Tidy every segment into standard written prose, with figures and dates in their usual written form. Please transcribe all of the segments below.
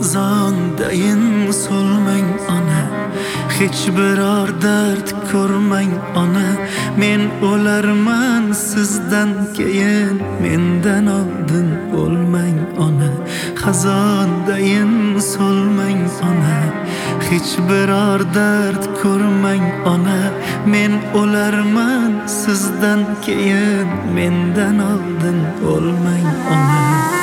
xazondayin solmang ona, hech biror dard ko'rmang ona. Men o'larman sizdan keyin, mendan oldin o'lmang ona. Xazondayin solmang ona, hech biror dard ko'rmang ona. Men o'larman sizdan keyin, mendan oldin o'lmang ona.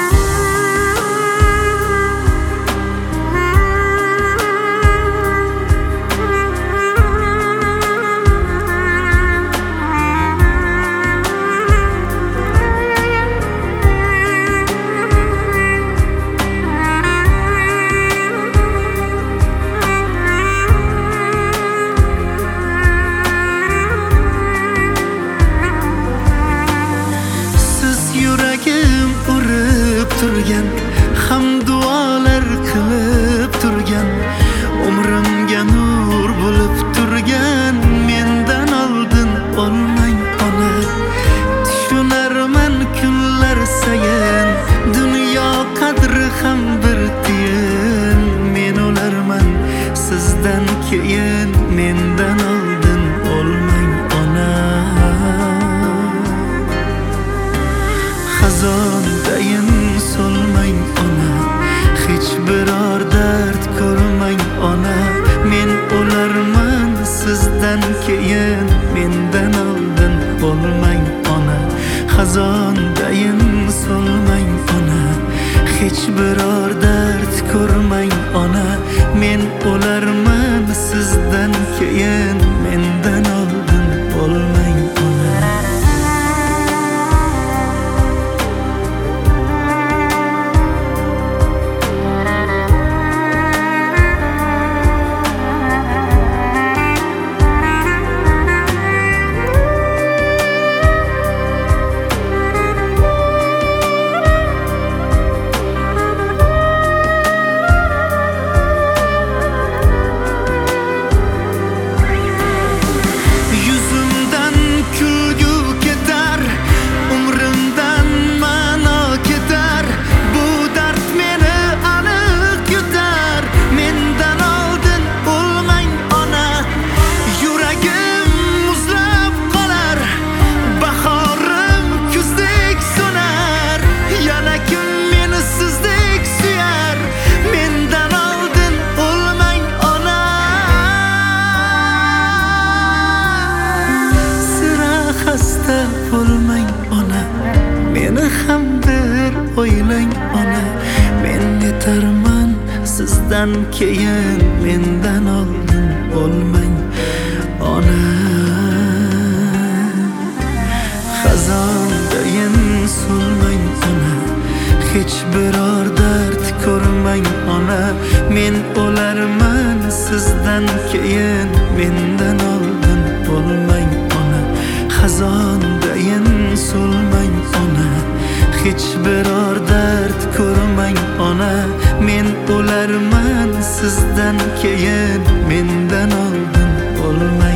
Yuragim urib turgan, ham duolar qilib turgan, umrimga nur bo'lib turgan. Mendan oldin o'lmang ona. Tushunarman kunlar sayin, dunyo qadri ham bir tiyin. Men o'larman sizdan keyin, mendan oldin o'lmang ona. Xazondayin solmang ona, hech biror dard ko'rmang ona. Men o'larman sizdan keyin, mendan oldin o'lmang ona. Xazondayin solmang ona, hech biror dard ko'rmang ona. Men o'larman sizdan keyin, mendan oldin o'lmang ona. Bo'lmang ona, meni ham bir o'ylang ona. Men yetarman sizdan keyin, mendan oldin o'lmang ona. Xazondayin solmang ona, hech biror dard ko'rmang ona. Men o'larman sizdan keyin, mendan oldin o'lmang ona. Xazondayin solmang ona, hech biror dard ko'rmang ona. Men o'larman sizdan keyin, mendan oldin o'lmang.